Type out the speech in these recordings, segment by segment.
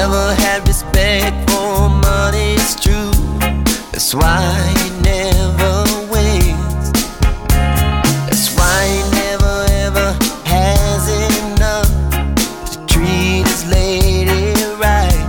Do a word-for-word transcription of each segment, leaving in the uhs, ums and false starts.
never had respect for money, it's true. That's why he never wins. That's why he never ever has enough to treat his lady right.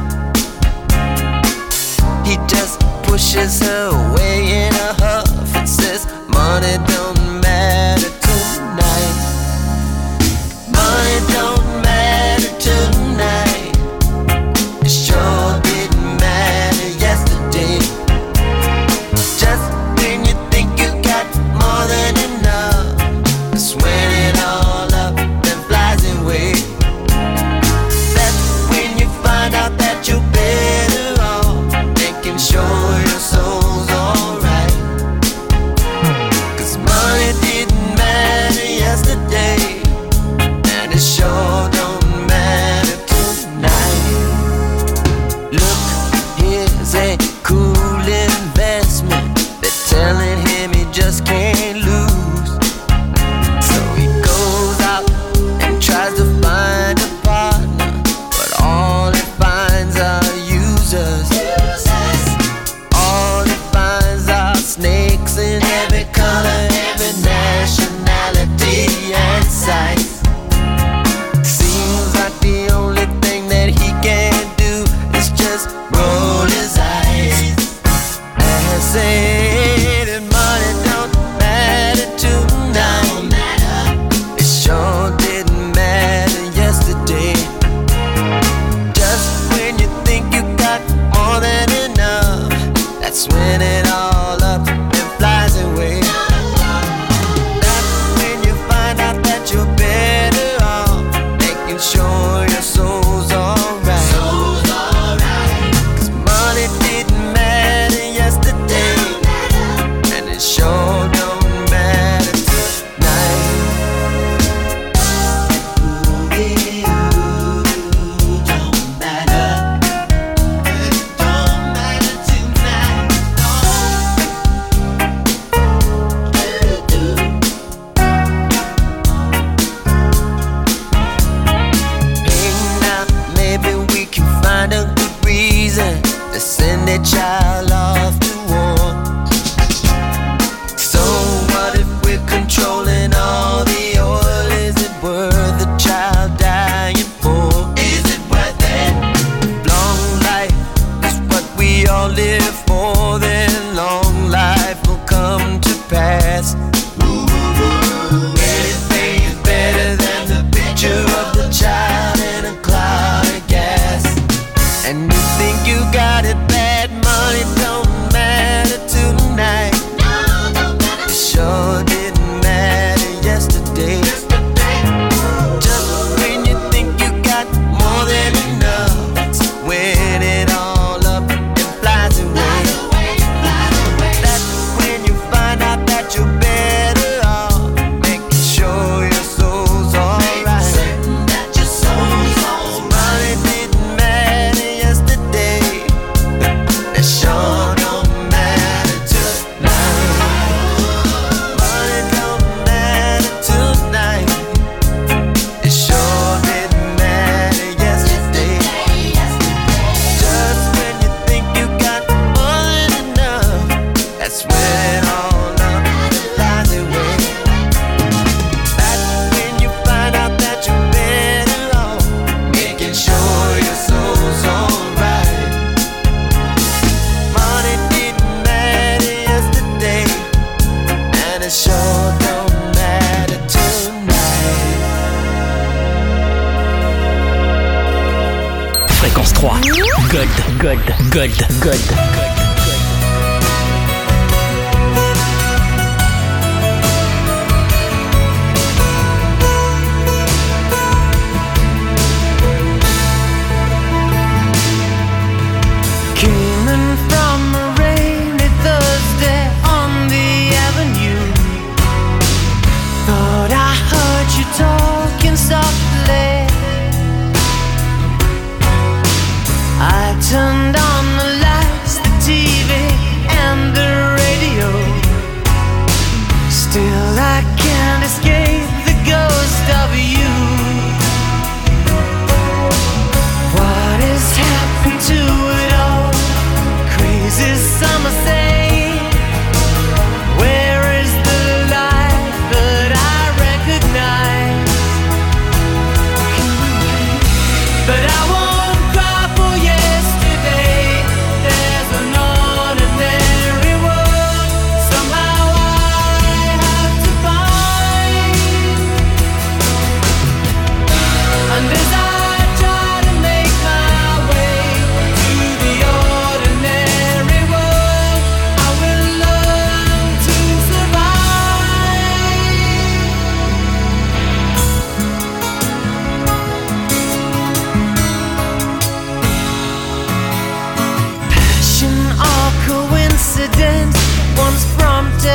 He just pushes her away in a huff and says, money don't matter tonight. Money don't matter tonight. It sure didn't matter yesterday. Just when you think you got more than enough, that's when it all up and flies away. That's when you find out that you're better off making sure your soul's alright. Cause money didn't matter yesterday, and it sure don't matter tonight. Look, here's a cool investment. They're telling him he just can't lose. So he goes out and tries to find a partner, but all he finds are users. All he finds are snakes in every color, every nationality and size. Seems like the only thing that he can do is just roll his eyes and say that money don't matter tonight. It sure didn't matter yesterday. Just when you think you got more than enough, that's when it all up and flies away. That's when you find out that you're better off making sure your soul's alright. Cause money didn't matter yesterday, and it sure don't matter tonight. Ooh, don't matter. It don't matter tonight. Hey, now maybe we can find a good reason to send a child off to war. So what if we're controlling all the oil? Is it worth the child dying for? Is it worth it? Long life is what we all live for, then long life will come to pass. Anything is better than the picture of the child in a cloud of gas. And you think you got it bad, money don't matter tonight. It sure didn't matter yesterday. Just when you think you got more than enough, that's when it all up and flies away. That's when you find out that you're better off making sure your soul's alright. Money didn't matter yesterday, it sure don't matter tonight. Money don't matter tonight. It sure didn't matter yesterday. Just when you think you got more than enough, that's when it all up and flies away. That's when you find out that you're better off making sure your soul's alright. Money didn't matter yesterday, and it sure don't matter tonight. Fréquence trois. Gold, gold, gold, gold. Came in from a rainy Thursday on the avenue. Thought I heard you talking softly. I turned on the lights, the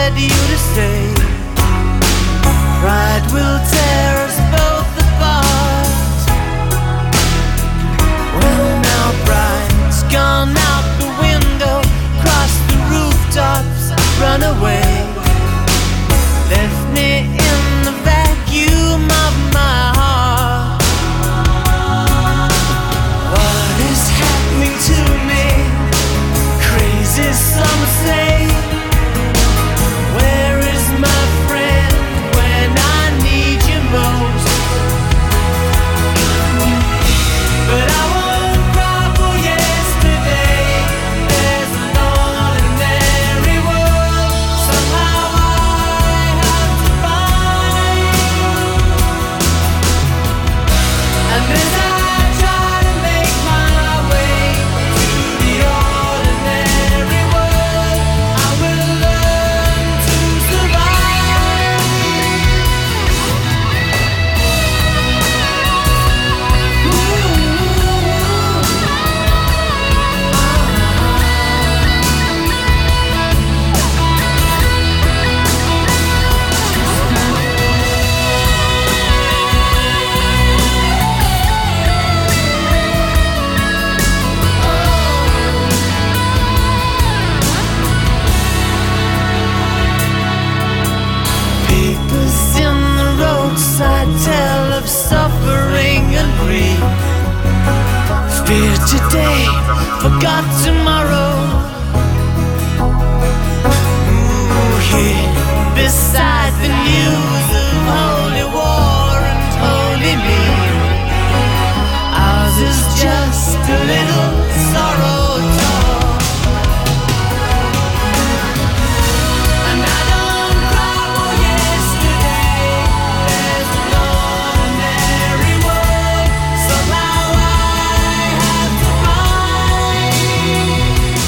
wanted you to stay. Pride will tear us both apart. Well, now pride's gone out the window, cross the rooftops, run away. Left me in the vacuum of my heart. What is happening to me? Crazy, some say. Where is my friend when I need you most? But I won't cry for yesterday. There's an ordinary world somehow I have to find. And as I try to make my way to the ordinary world, I will learn to survive. Papers in the roadside tell of suffering and grief. Fear today, forgot tomorrow. Ooh, here beside the news of holy war and holy me, ours is just a little sorrow talk. And I don't cry for yesterday. There's an ordinary world somehow I have to find.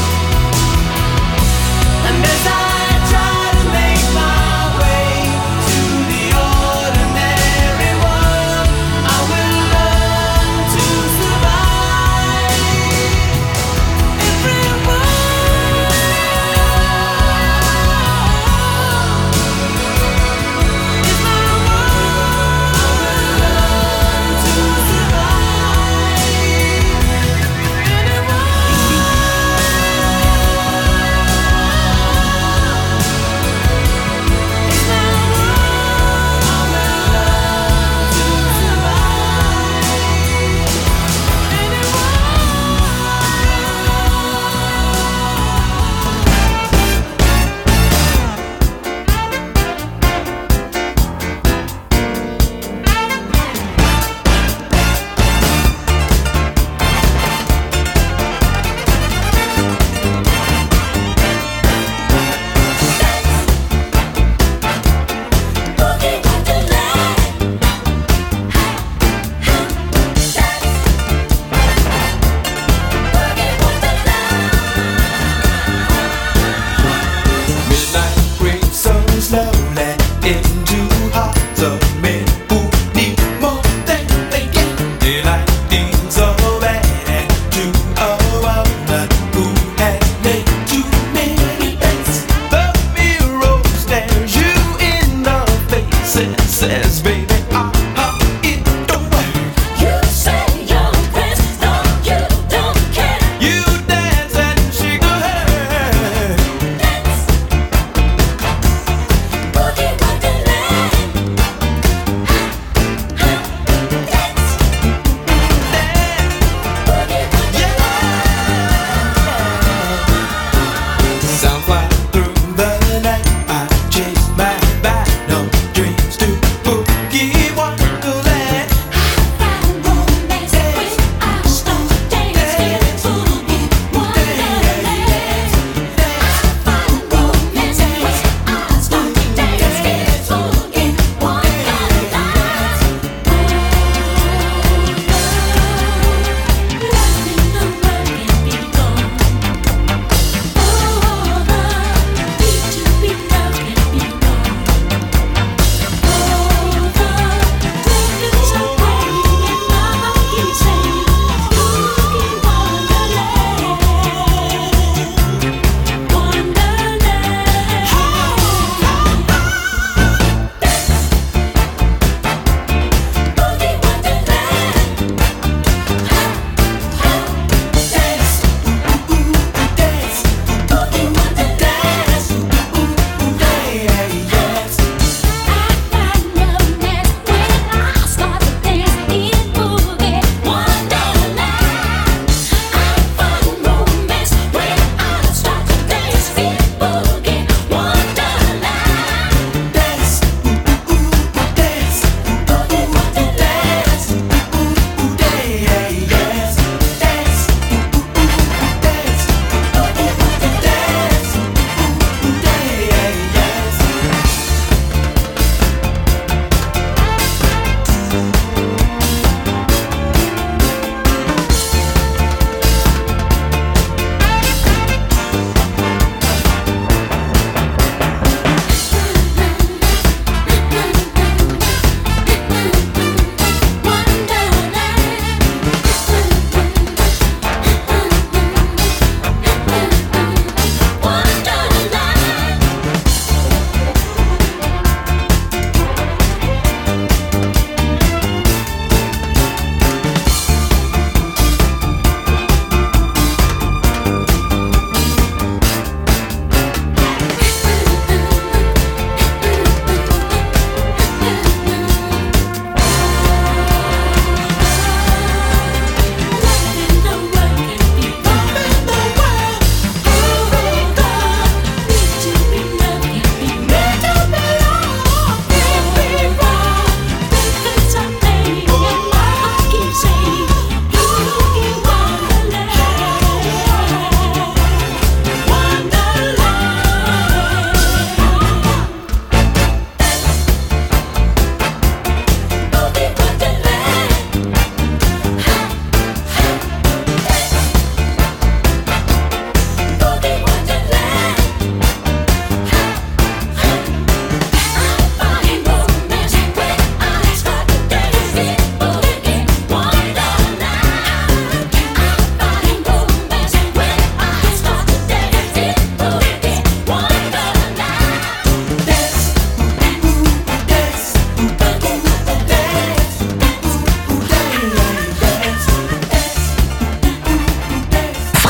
And as I try to make my way to the ordinary world, I will learn to survive.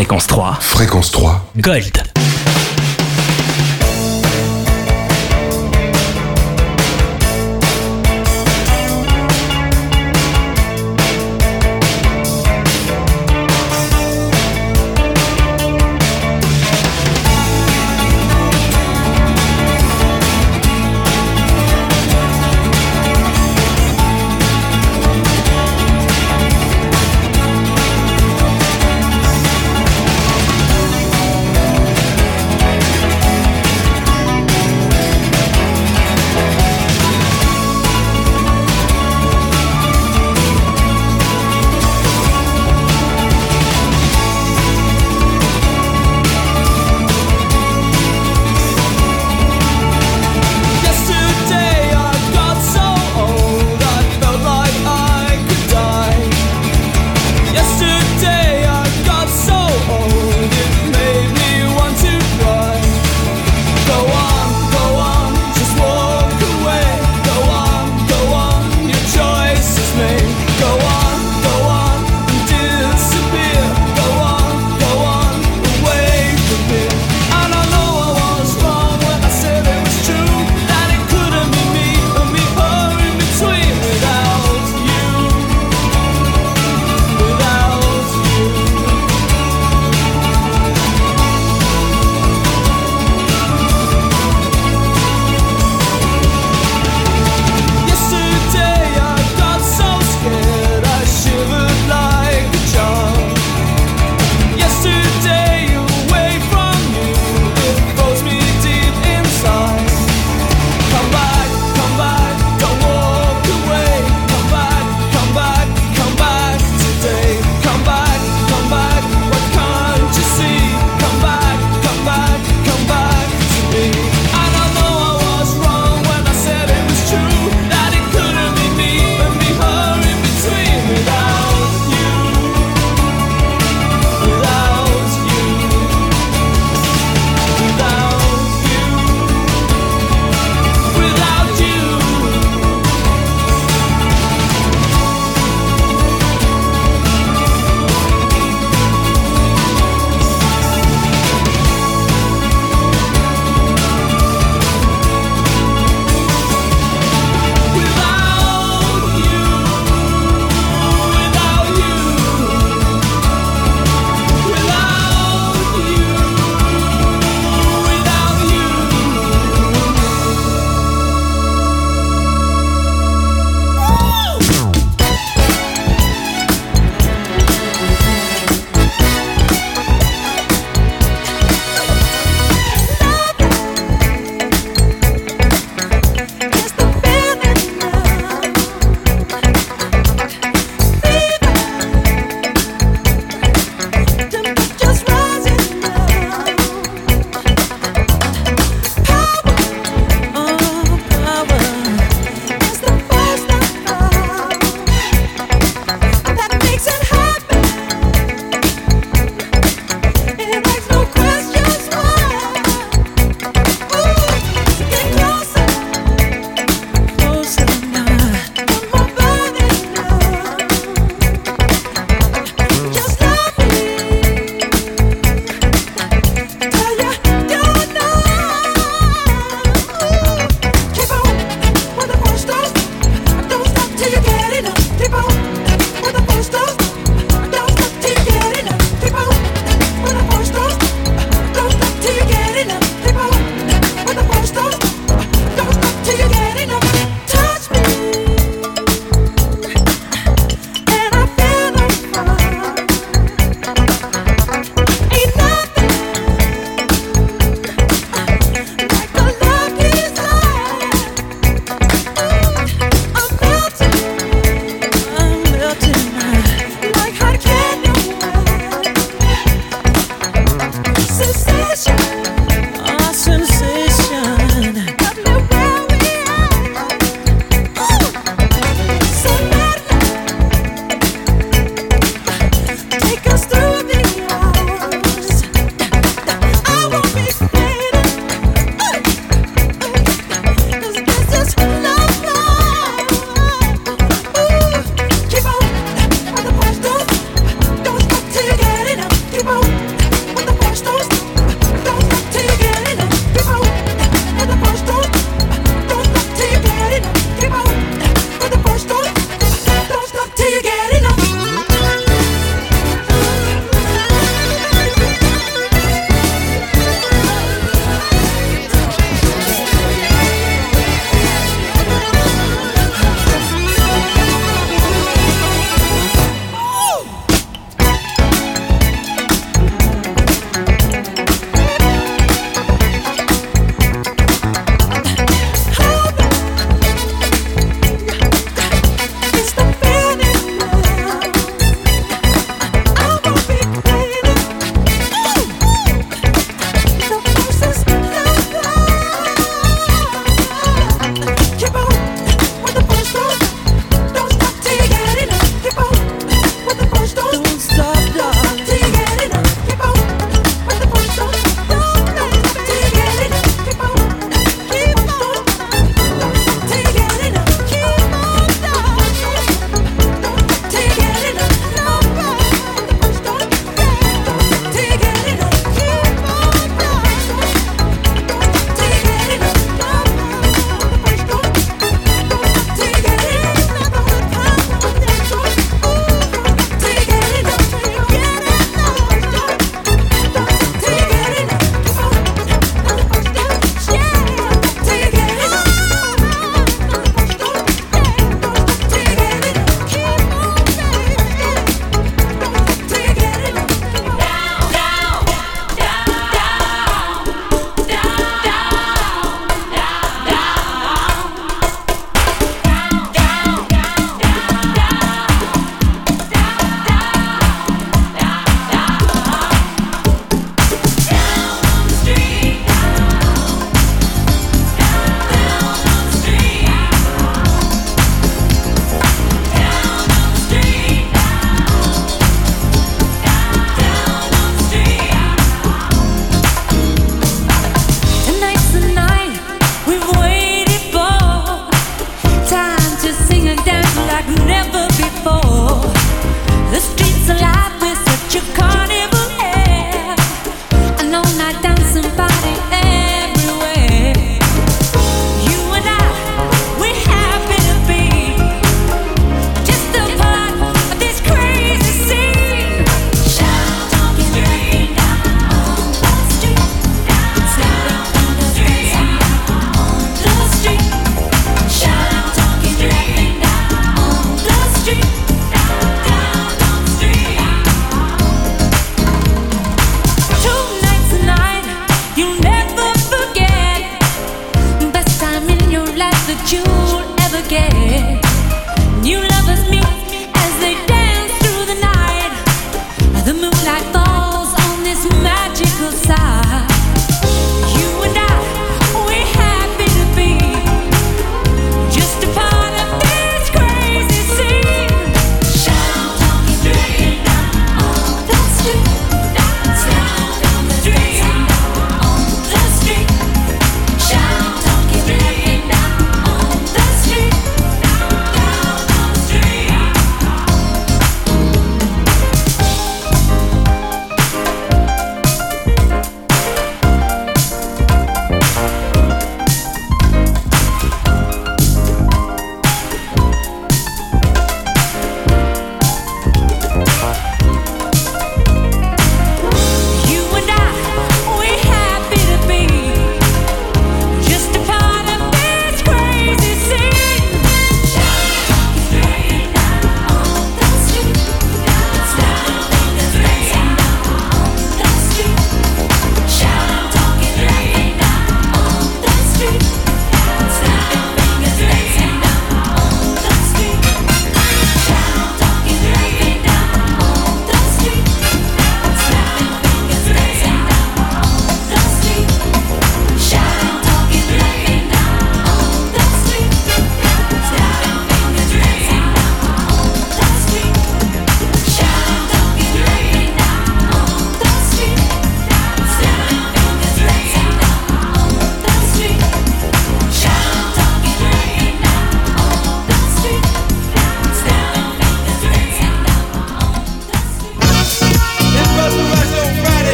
Fréquence trois. Fréquence trois. Gold.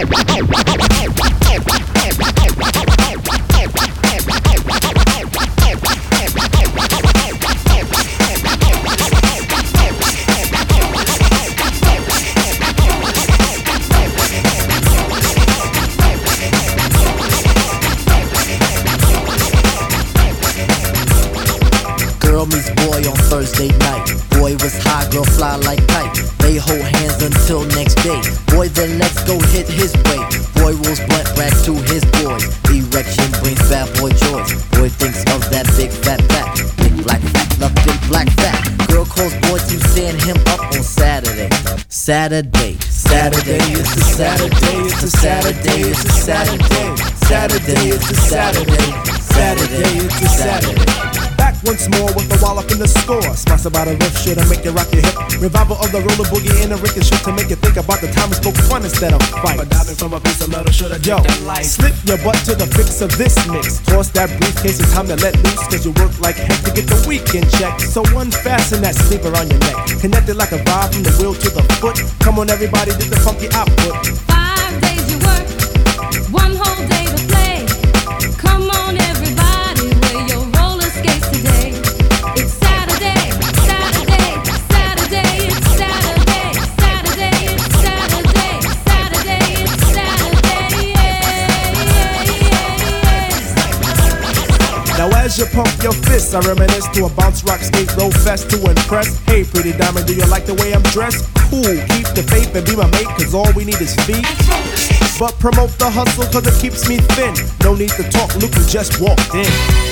Girl meets boy on Thursday night. Boy was high, girl fly like kite. They hold hands until next day. Boy then let's go hit his way. Boy rolls blunt back to his boys. Erection brings bad boy joys. Boy thinks of that big fat fat. Big black fat, love big black fat. Girl calls boy to stand him up on Saturday. Saturday, Saturday, it's a Saturday, it's a Saturday, it's a Saturday. Saturday, it's a Saturday. Saturday, it's a Saturday. Back once more with the wallop in the score. Sponsored by the riff shit to make you rock your hip. Revival of the roller boogie and the ricochet to make you think about the time we spoke fun instead of fight. But diving from a piece of metal should have. Yo, slip your butt to the fix of this mix. Toss that briefcase, it's time to let loose. Cause you work like heck to get the weekend check. So unfasten that sleeper on your neck. Connected like a vibe from the wheel to the foot. Come on everybody, do the funky output. Five days you work, one whole day to play. Come on everybody, wear your roller skates today. It's Saturday, Saturday, Saturday, it's Saturday, Saturday, it's Saturday, Saturday, it's Saturday, yeah, yeah, yeah. Now as you pump your fists, I reminisce to a bounce rock skate roll fest to impress. Hey pretty diamond, do you like the way I'm dressed? Cool, keep the faith and be my mate, cause all we need is feet. But promote the hustle cause it keeps me thin. No need to talk, look who just walked in.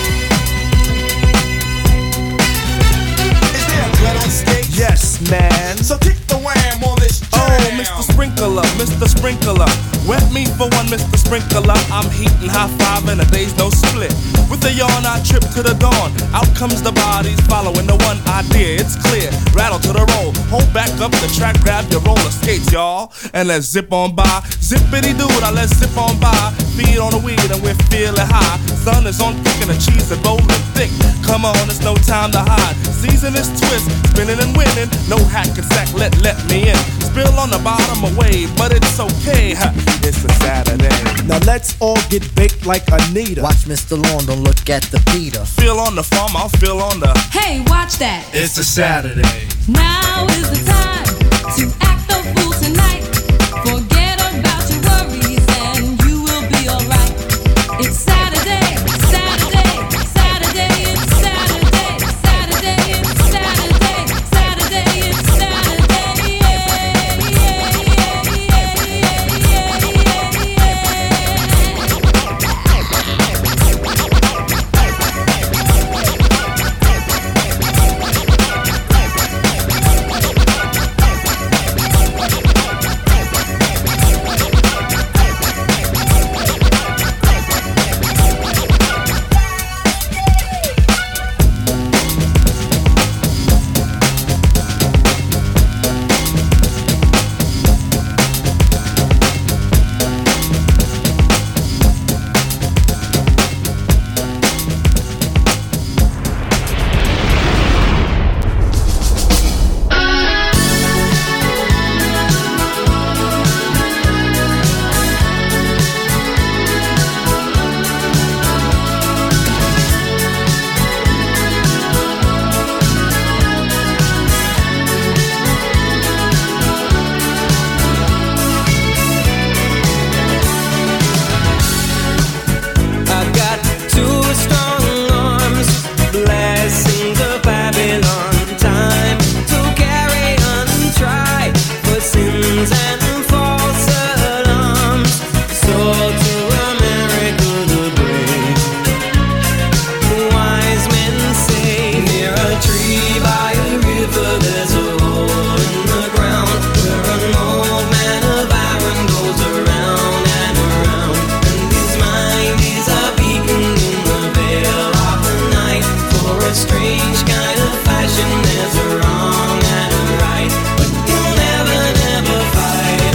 Is there a dread on stage? Yes, man. So kick the wham on this jam. Oh, Mister Sprinkler, Mister Sprinkler. Wet me for one, Mister Sprinkler. I'm heating high five and a day's no split. With a yawn, I trip to the dawn. Out comes the bodies following the one idea. It's clear. Rattle to the roll. Hold back up the track, grab your roller skates, y'all. And let's zip on by. Zippity doo, now let's zip on by. Feed on the weed and we're feeling high. Sun is on thick and the cheese is rolling thick. Come on, it's no time to hide. Season is twist, spinning and winning. No hack and sack, let let me in. Spill on the bottom of wave, but it's okay. Ha, it's a Saturday. Now let's all get baked like Anita. Watch Mister Lawn, don't look at the Peter. Feel on the farm, I'll feel on the. Hey, watch that. It's a Saturday. Now is the time to act the fool tonight. Forget about your worries and you will be alright. It's Saturday, Saturday, Saturday, it's Saturday, Saturday, it's Saturday, Saturday, it's Saturday, yeah, yeah, yeah, yeah, yeah, yeah, There's a wrong and a right, but you'll never, never fight.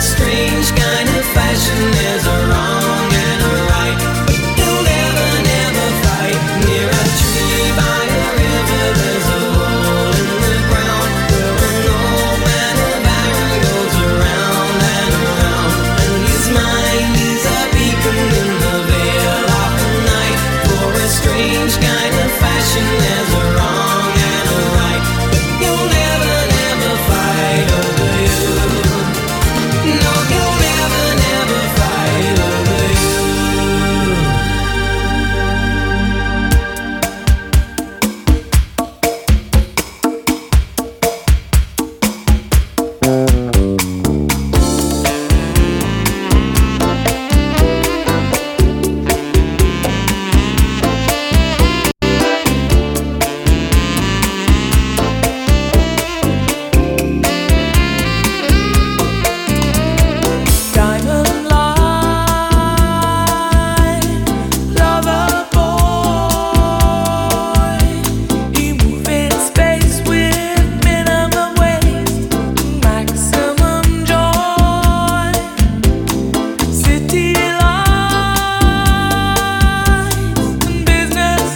strange kind of fashion. There's a wrong and a right, but you'll never, never fight. Near a tree by a river, there's a hole in the ground where an old man of iron goes around and around. And his mind is a beacon in the veil of the night. For a strange kind of fashion, there's a wrong and a right, but you'll never, never fight over you. No, you'll never, never fight over you. Diamond line, lover boy. You move in space with minimum waste, maximum joy. City lights and business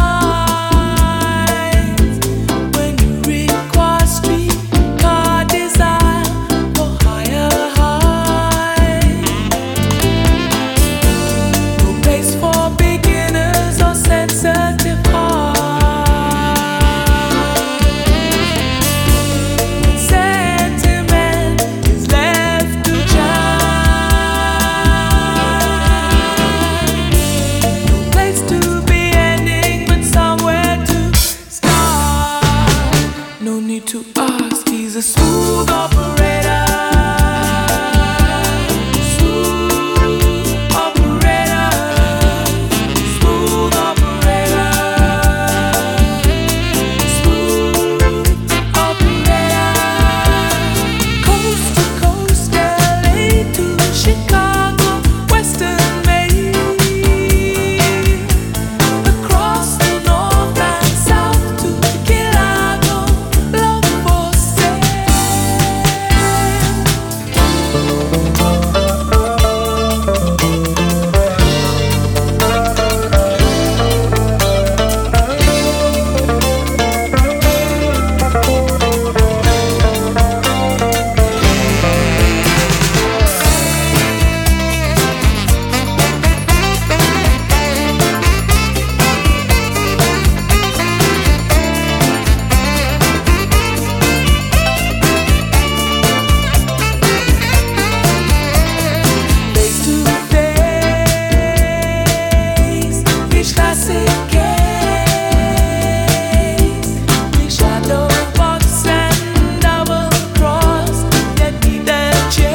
nights. When you require streetcar desire for higher heights. No place for beginners or sensitive hearts. Sentiment is left to chance. No place to be ending, but somewhere to start. No need to ask, he's a smooth operator. Smooth operator. Smooth operator. Smooth operator. Coast to coast, L A to Chicago, Western Maine. Across the north and south to Key Largo, love for sale. Face to face, we classic case. We shadow box and double cross, yet neither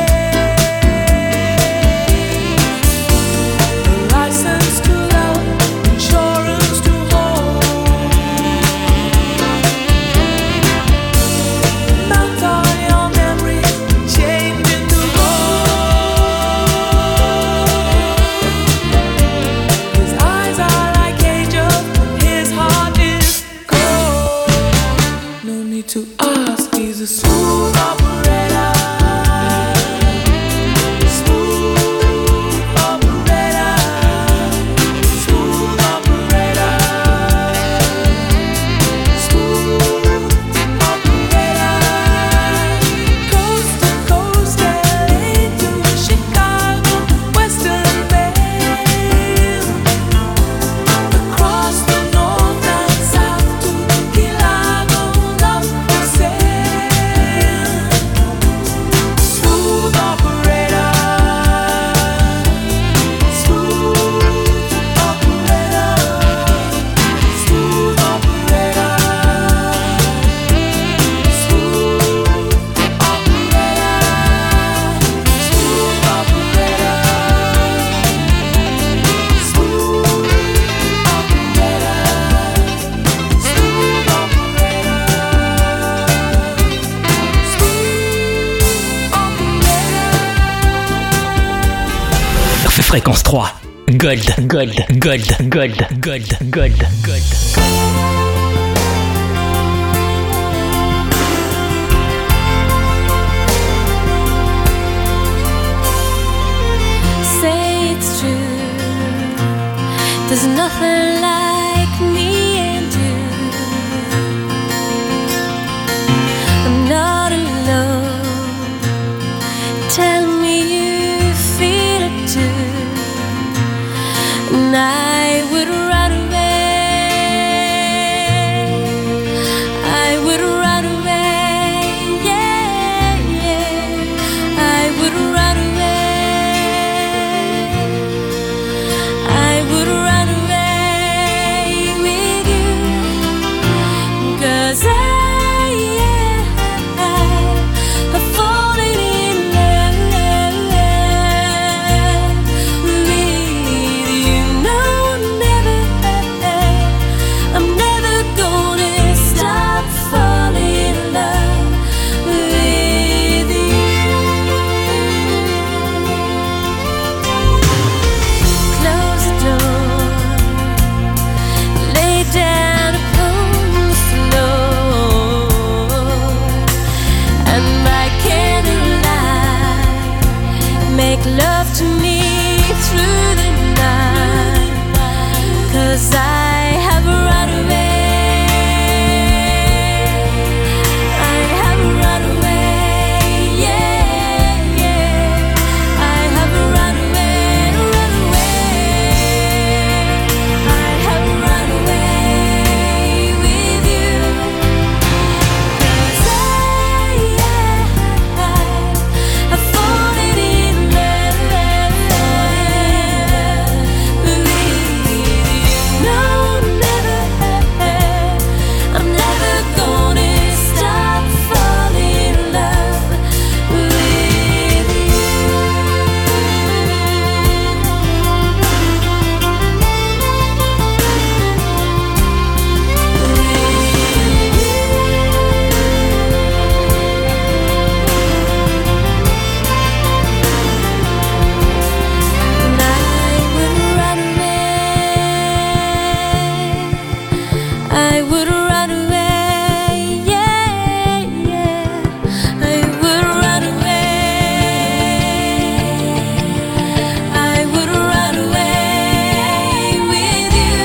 change. The license to love, insurance to hold. Mount all your memories, change into gold. His eyes are like angels, his heart is cold. No need to ask, he's a smooth operator. Smooth operator. Smooth operator. Smooth operator. Coast to coast, L A to Chicago, Western Maine. Across the north and south to Key Largo, love for sale. Smooth operator. Smooth operator. Smooth operator. Smooth Fréquence trois. Gold, gold, gold, gold, gold, gold, gold. There's nothing like me and you. I'm not alone. Tell me you feel it too. And I would run away. I would run away. Yeah, yeah. I would run away. I would run away with you. 'Cause I, yeah, I've fallen in love with you. No, never, I'm never gonna stop falling in love with you. Close the door, lay down upon the floor, and by candlelight make love to me through the night. 'Cause I have run away. I have run away. Yeah, yeah. I have run away, run away. I have run away with you. 'Cause I, yeah, I've fallen in love with you. No, never, I'm never gonna stop falling in love with you. And I would run away. I would run away. Yeah, yeah. I would run away. I would run away with you.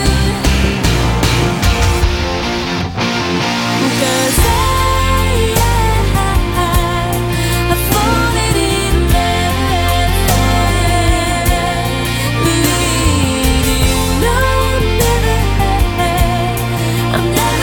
'Cause I, yeah, I've fallen in love with you. No, never, I'm never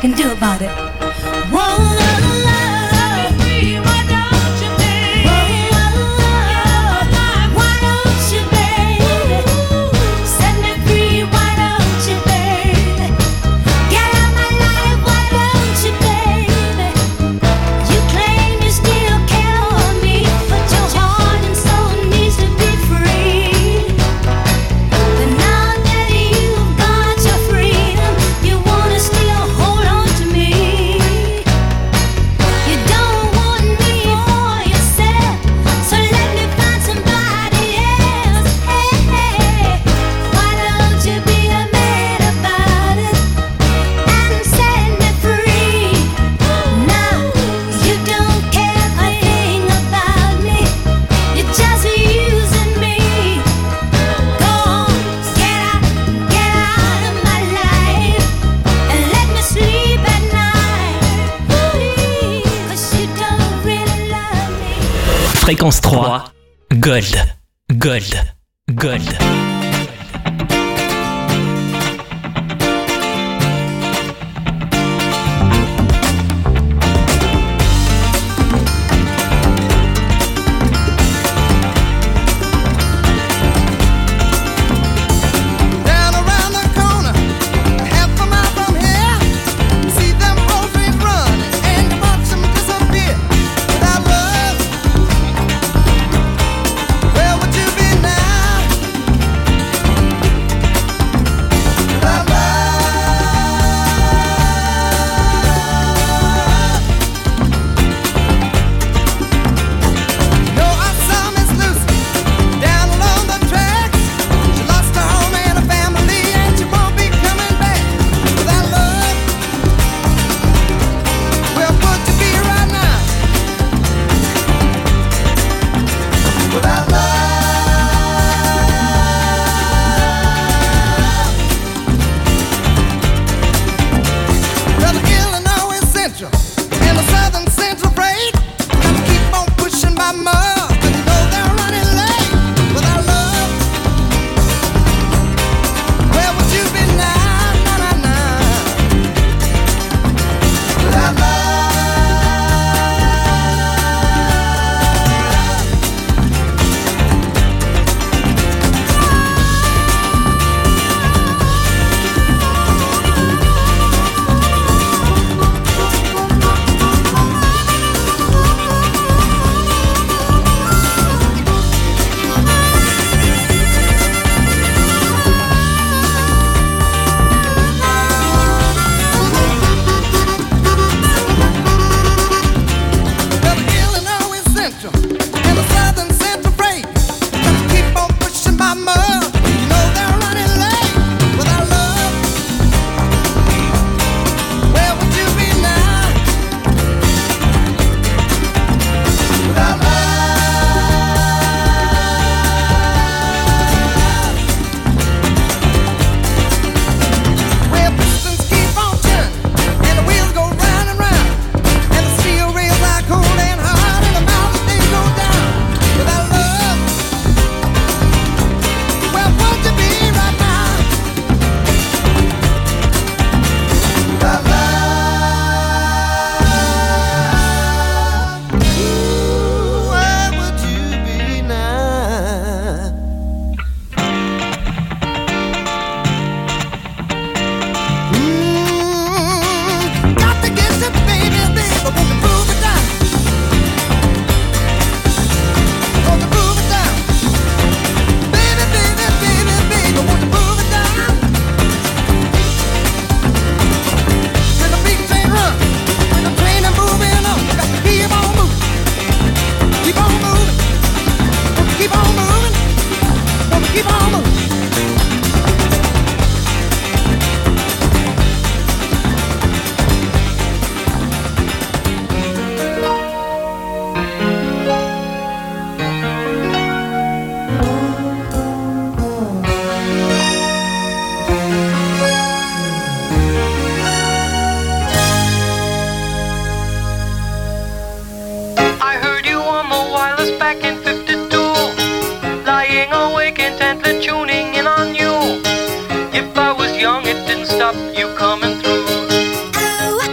can do about it. Whoa. Fréquence trois, Gold, Gold, Gold. If I was young, it didn't stop you coming through.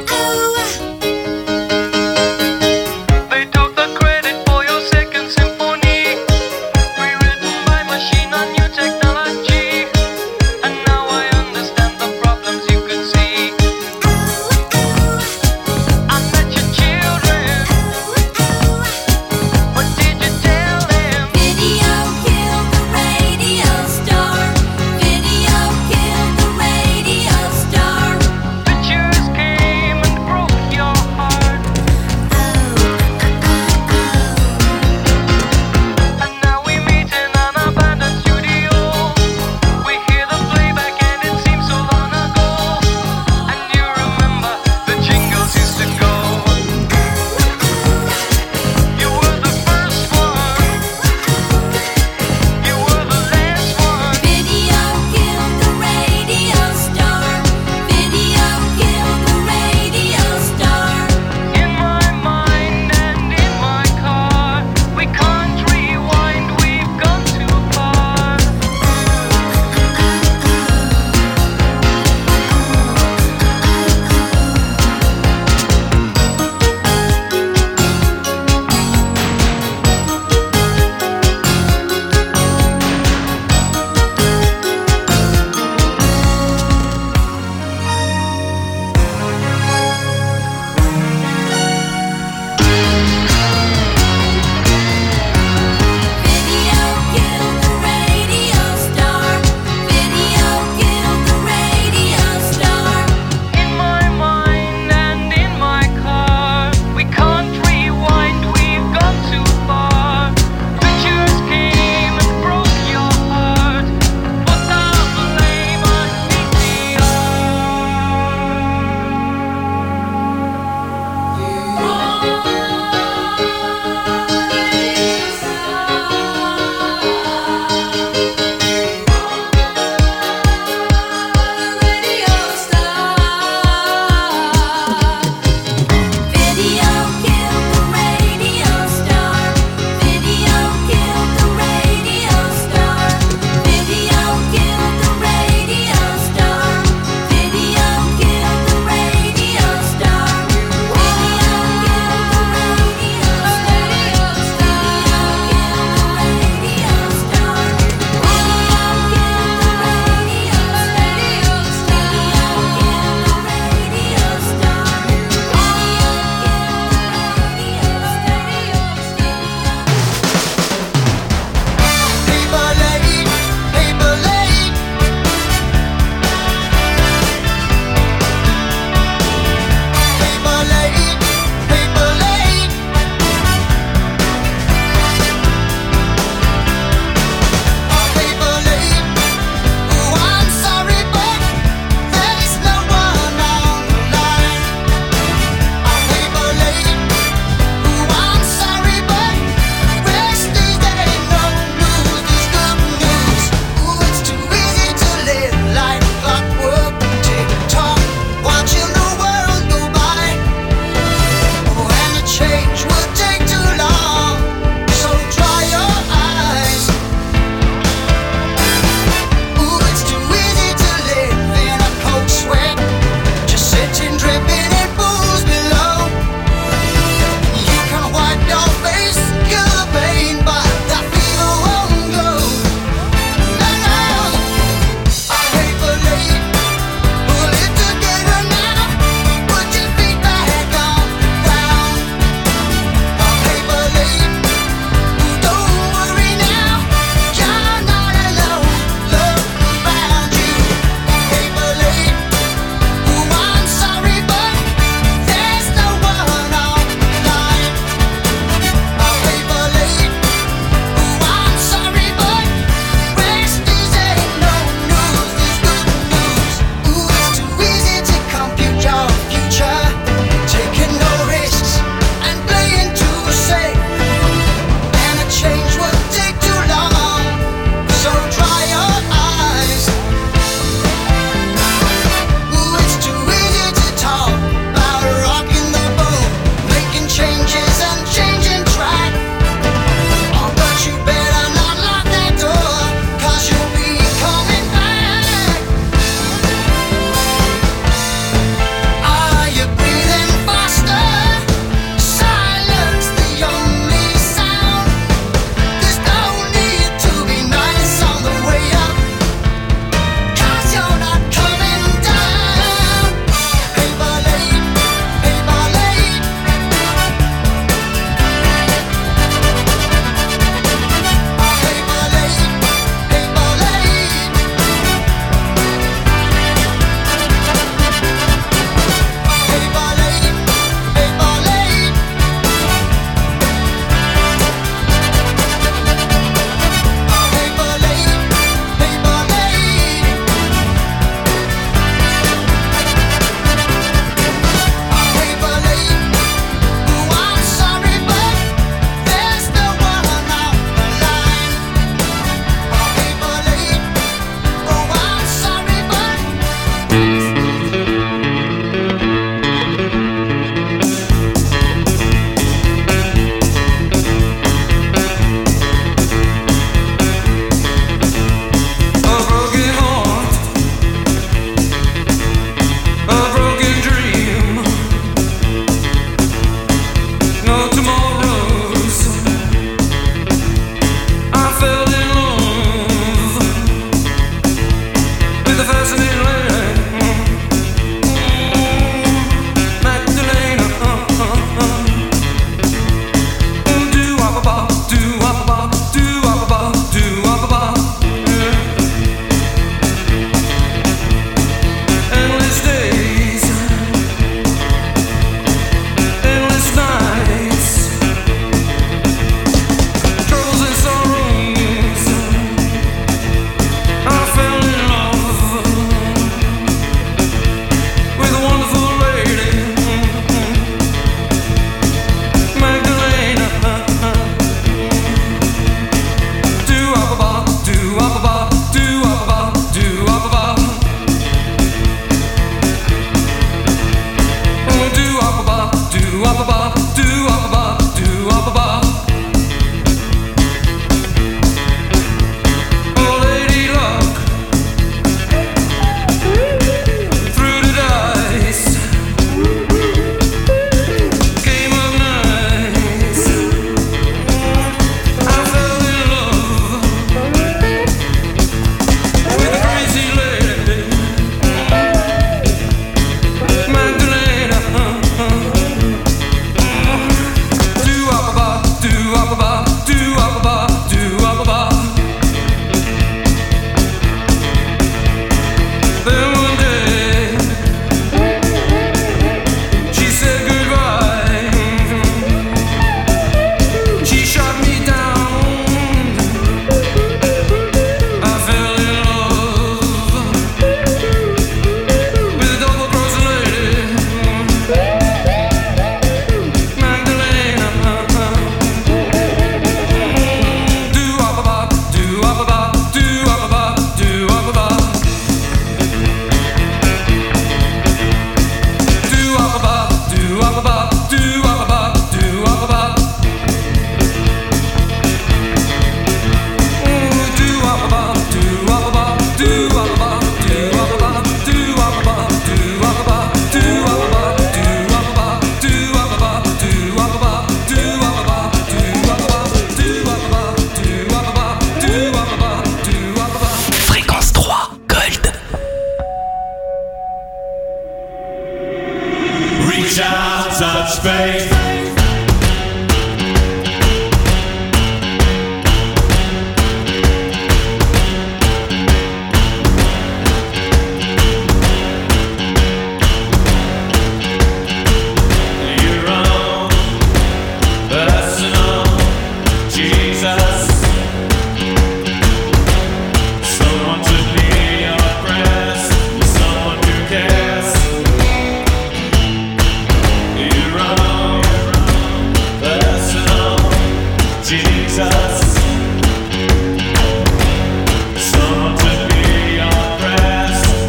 outside space.